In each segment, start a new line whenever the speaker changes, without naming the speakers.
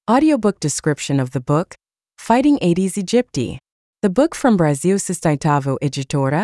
Audiobook description of the book, Fighting Aedes aegypti. The book from Brasil Sustentavo Editora,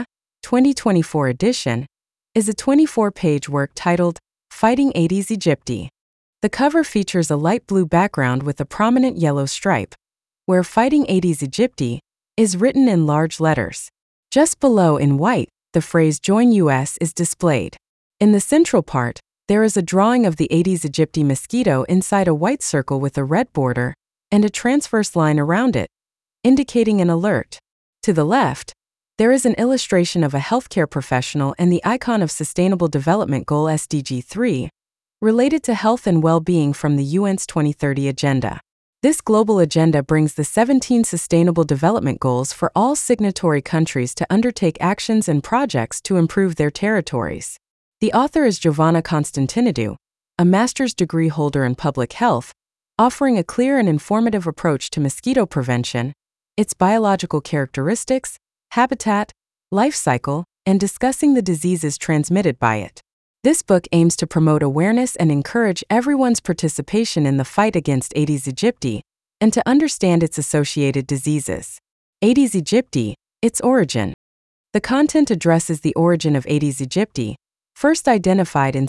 2024 edition, is a 24-page work titled Fighting Aedes aegypti. The cover features a light blue background with a prominent yellow stripe, where Fighting Aedes aegypti is written in large letters. Just below in white, the phrase Join US is displayed. In the central part, there is a drawing of the Aedes aegypti mosquito inside a white circle with a red border and a transverse line around it, indicating an alert. To the left, there is an illustration of a healthcare professional and the icon of Sustainable Development Goal SDG 3, related to health and well-being from the UN's 2030 Agenda. This global agenda brings the 17 Sustainable Development Goals for all signatory countries to undertake actions and projects to improve their territories. The author is Giovanna Constantinidou, a master's degree holder in public health, offering a clear and informative approach to mosquito prevention, its biological characteristics, habitat, life cycle, and discussing the diseases transmitted by it. This book aims to promote awareness and encourage everyone's participation in the fight against Aedes aegypti and to understand its associated diseases. Aedes aegypti, its origin. The content addresses the origin of Aedes aegypti, first identified in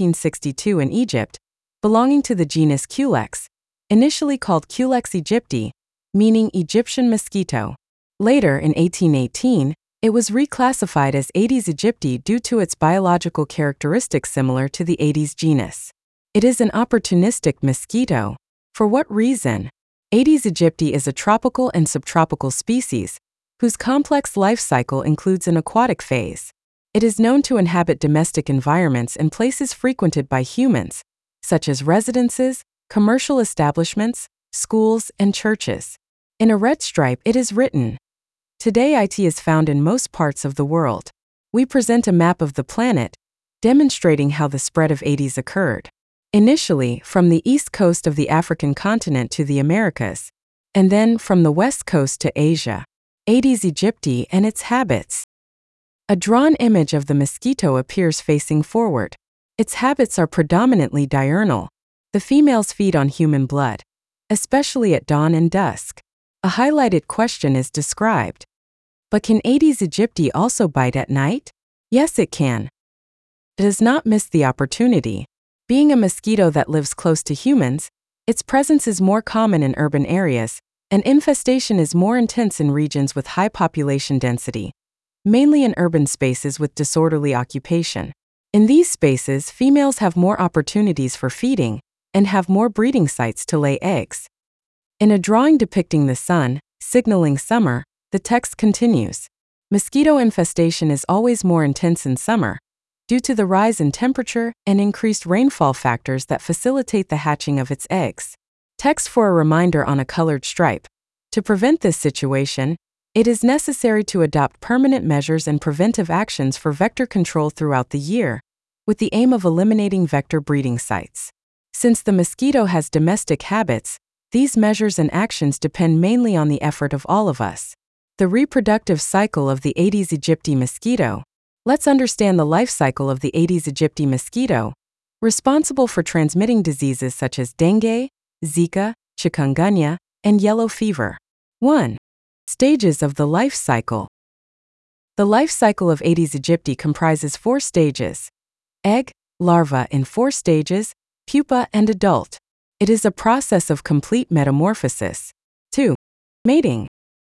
1762 in Egypt, belonging to the genus Culex, initially called Culex aegypti, meaning Egyptian mosquito. Later, in 1818, it was reclassified as Aedes aegypti due to its biological characteristics similar to the Aedes genus. It is an opportunistic mosquito. For what reason? Aedes aegypti is a tropical and subtropical species, whose complex life cycle includes an aquatic phase. It is known to inhabit domestic environments and places frequented by humans, such as residences, commercial establishments, schools, and churches. In a red stripe, it is written, "Today it is found in most parts of the world." We present a map of the planet, demonstrating how the spread of Aedes occurred. Initially, from the east coast of the African continent to the Americas, and then from the west coast to Asia. Aedes aegypti and its habits. A drawn image of the mosquito appears facing forward. Its habits are predominantly diurnal. The females feed on human blood, especially at dawn and dusk. A highlighted question is described. But can Aedes aegypti also bite at night? Yes, it can. It does not miss the opportunity. Being a mosquito that lives close to humans, its presence is more common in urban areas, and infestation is more intense in regions with high population density, mainly in urban spaces with disorderly occupation. In these spaces, females have more opportunities for feeding and have more breeding sites to lay eggs. In a drawing depicting the sun, signaling summer, the text continues. Mosquito infestation is always more intense in summer, due to the rise in temperature and increased rainfall factors that facilitate the hatching of its eggs. Text for a reminder on a colored stripe. To prevent this situation, it is necessary to adopt permanent measures and preventive actions for vector control throughout the year, with the aim of eliminating vector breeding sites. Since the mosquito has domestic habits, these measures and actions depend mainly on the effort of all of us. The reproductive cycle of the Aedes aegypti mosquito. Let's understand the life cycle of the Aedes aegypti mosquito, responsible for transmitting diseases such as dengue, Zika, chikungunya, and yellow fever. 1. Stages of the life cycle. The life cycle of Aedes aegypti comprises 4 stages: egg, larva in 4 stages, pupa, and adult. It is a process of complete metamorphosis. 2. Mating.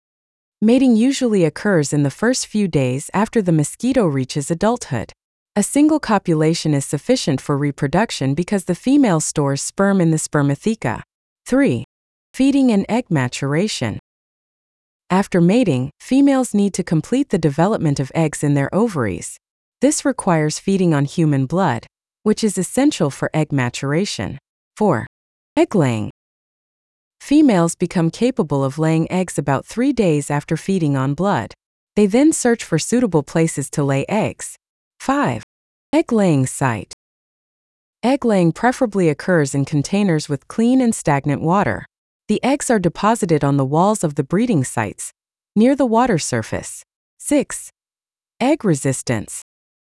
Mating usually occurs in the first few days after the mosquito reaches adulthood. A single copulation is sufficient for reproduction because the female stores sperm in the spermatheca. 3. Feeding and egg maturation. After mating, females need to complete the development of eggs in their ovaries. This requires feeding on human blood, which is essential for egg maturation. 4. Egg laying. Females become capable of laying eggs about 3 days after feeding on blood. They then search for suitable places to lay eggs. 5. Egg laying site. Egg laying preferably occurs in containers with clean and stagnant water. The eggs are deposited on the walls of the breeding sites, near the water surface. 6. Egg resistance.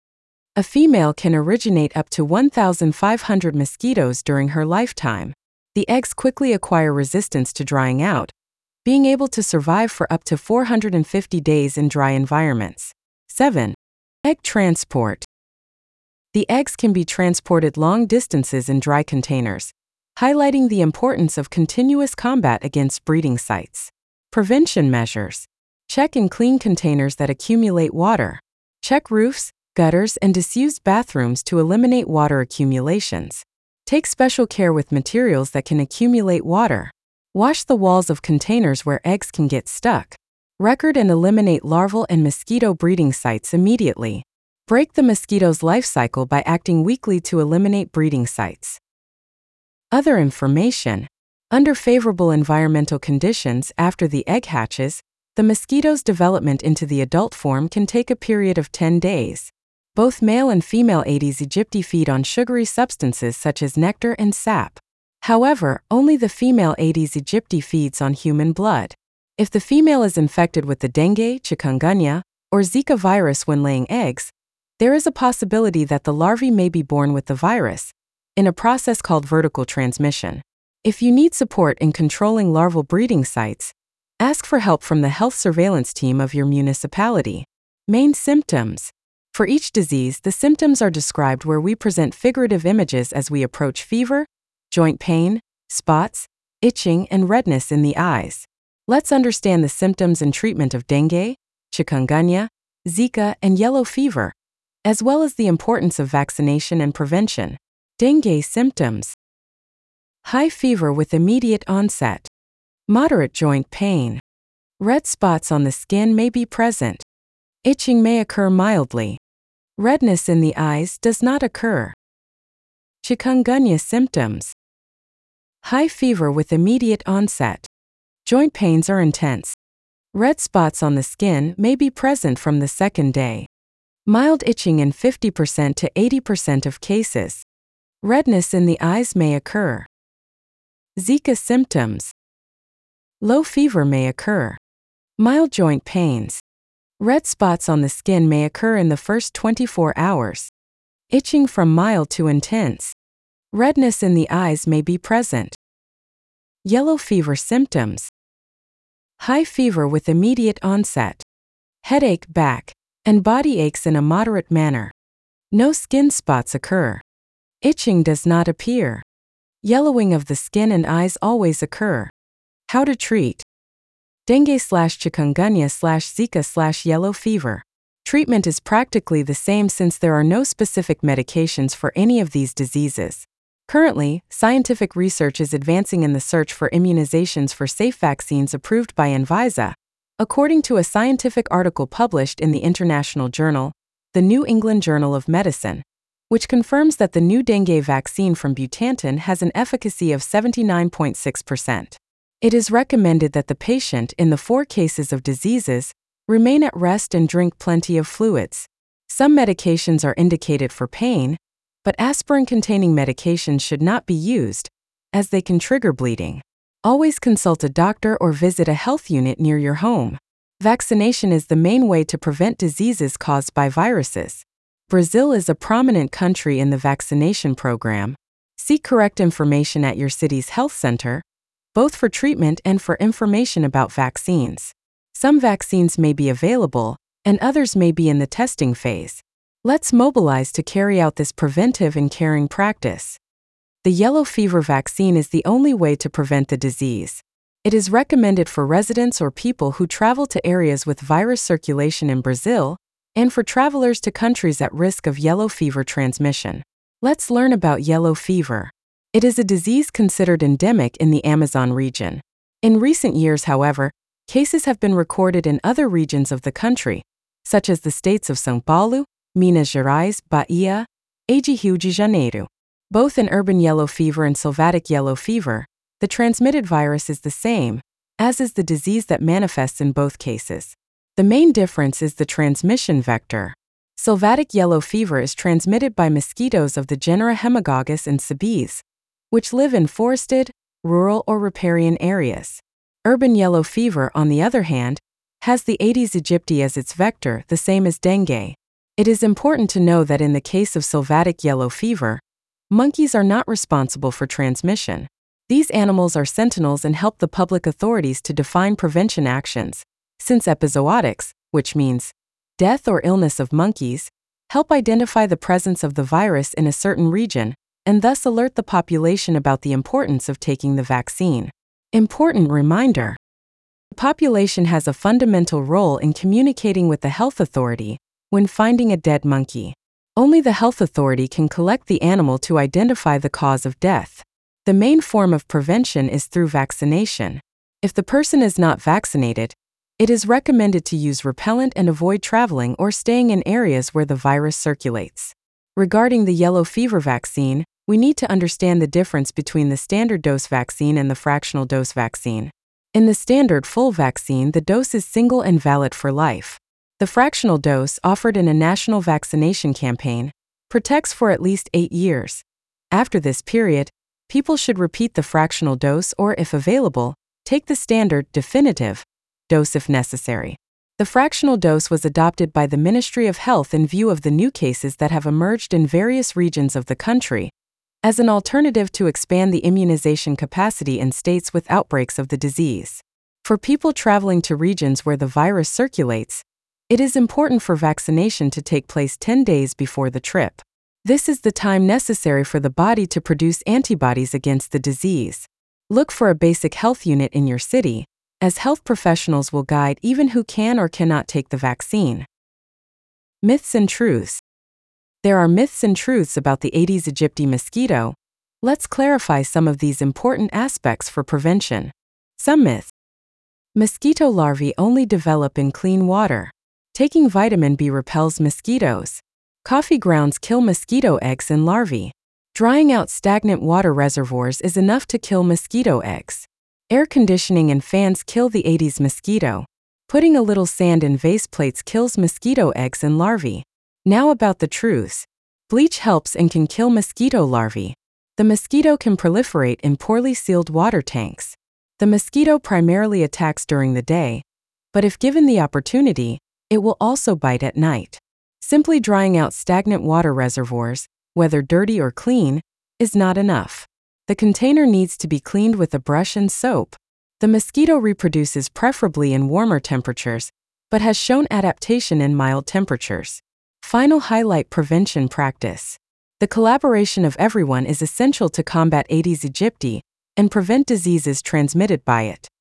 A female can originate up to 1,500 mosquitoes during her lifetime. The eggs quickly acquire resistance to drying out, being able to survive for up to 450 days in dry environments. 7. Egg transport. The eggs can be transported long distances in dry containers, highlighting the importance of continuous combat against breeding sites. Prevention measures. Check and clean containers that accumulate water. Check roofs, gutters, and disused bathrooms to eliminate water accumulations. Take special care with materials that can accumulate water. Wash the walls of containers where eggs can get stuck. Record and eliminate larval and mosquito breeding sites immediately. Break the mosquito's life cycle by acting weekly to eliminate breeding sites. Other information. Under favorable environmental conditions after the egg hatches, the mosquito's development into the adult form can take a period of 10 days. Both male and female Aedes aegypti feed on sugary substances such as nectar and sap. However, only the female Aedes aegypti feeds on human blood. If the female is infected with the dengue, chikungunya, or Zika virus when laying eggs, there is a possibility that the larvae may be born with the virus, in a process called vertical transmission. If you need support in controlling larval breeding sites, ask for help from the health surveillance team of your municipality. Main symptoms. For each disease, the symptoms are described where we present figurative images as we approach fever, joint pain, spots, itching, and redness in the eyes. Let's understand the symptoms and treatment of dengue, chikungunya, Zika, and yellow fever, as well as the importance of vaccination and prevention. Dengue symptoms. High fever with immediate onset. Moderate joint pain. Red spots on the skin may be present. Itching may occur mildly. Redness in the eyes does not occur. Chikungunya symptoms. High fever with immediate onset. Joint pains are intense. Red spots on the skin may be present from the second day. Mild itching in 50% to 80% of cases. Redness in the eyes may occur. Zika symptoms. Low fever may occur. Mild joint pains. Red spots on the skin may occur in the first 24 hours. Itching from mild to intense. Redness in the eyes may be present. Yellow fever symptoms. High fever with immediate onset. Headache, back, and body aches in a moderate manner. No skin spots occur. Itching does not appear. Yellowing of the skin and eyes always occur. How to treat. Dengue/chikungunya/Zika/yellow fever. Treatment is practically the same since there are no specific medications for any of these diseases. Currently, scientific research is advancing in the search for immunizations for safe vaccines approved by Anvisa, according to a scientific article published in the international journal, the New England Journal of Medicine, which confirms that the new dengue vaccine from Butantan has an efficacy of 79.6%. It is recommended that the patient, in the 4 cases of diseases, remain at rest and drink plenty of fluids. Some medications are indicated for pain, but aspirin-containing medications should not be used, as they can trigger bleeding. Always consult a doctor or visit a health unit near your home. Vaccination is the main way to prevent diseases caused by viruses. Brazil is a prominent country in the vaccination program. Seek correct information at your city's health center, both for treatment and for information about vaccines. Some vaccines may be available, and others may be in the testing phase. Let's mobilize to carry out this preventive and caring practice. The yellow fever vaccine is the only way to prevent the disease. It is recommended for residents or people who travel to areas with virus circulation in Brazil, and for travelers to countries at risk of yellow fever transmission. Let's learn about yellow fever. It is a disease considered endemic in the Amazon region. In recent years, however, cases have been recorded in other regions of the country, such as the states of São Paulo, Minas Gerais, Bahia, and Rio de Janeiro. Both in urban yellow fever and sylvatic yellow fever, the transmitted virus is the same, as is the disease that manifests in both cases. The main difference is the transmission vector. Sylvatic yellow fever is transmitted by mosquitoes of the genera Haemococcus and Cebes, which live in forested, rural, or riparian areas. Urban yellow fever, on the other hand, has the Aedes aegypti as its vector, the same as dengue. It is important to know that in the case of sylvatic yellow fever, monkeys are not responsible for transmission. These animals are sentinels and help the public authorities to define prevention actions, since epizootics, which means death or illness of monkeys, help identify the presence of the virus in a certain region and thus alert the population about the importance of taking the vaccine. Important reminder: the population has a fundamental role in communicating with the health authority when finding a dead monkey. Only the health authority can collect the animal to identify the cause of death. The main form of prevention is through vaccination. If the person is not vaccinated, it is recommended to use repellent and avoid traveling or staying in areas where the virus circulates. Regarding the yellow fever vaccine, we need to understand the difference between the standard dose vaccine and the fractional dose vaccine. In the standard full vaccine, the dose is single and valid for life. The fractional dose, offered in a national vaccination campaign, protects for at least 8 years. After this period, people should repeat the fractional dose or, if available, take the standard definitive dose if necessary. The fractional dose was adopted by the Ministry of Health in view of the new cases that have emerged in various regions of the country, as an alternative to expand the immunization capacity in states with outbreaks of the disease. For people traveling to regions where the virus circulates, it is important for vaccination to take place 10 days before the trip. This is the time necessary for the body to produce antibodies against the disease. Look for a basic health unit in your city, as health professionals will guide even who can or cannot take the vaccine. Myths and truths. There are myths and truths about the Aedes aegypti mosquito. Let's clarify some of these important aspects for prevention. Some myths. Mosquito larvae only develop in clean water. Taking vitamin B repels mosquitoes. Coffee grounds kill mosquito eggs and larvae. Drying out stagnant water reservoirs is enough to kill mosquito eggs. Air conditioning and fans kill the Aedes mosquito. Putting a little sand in vase plates kills mosquito eggs and larvae. Now about the truths. Bleach helps and can kill mosquito larvae. The mosquito can proliferate in poorly sealed water tanks. The mosquito primarily attacks during the day, but if given the opportunity, it will also bite at night. Simply drying out stagnant water reservoirs, whether dirty or clean, is not enough. The container needs to be cleaned with a brush and soap. The mosquito reproduces preferably in warmer temperatures, but has shown adaptation in mild temperatures. Final highlight: prevention practice. The collaboration of everyone is essential to combat Aedes aegypti and prevent diseases transmitted by it.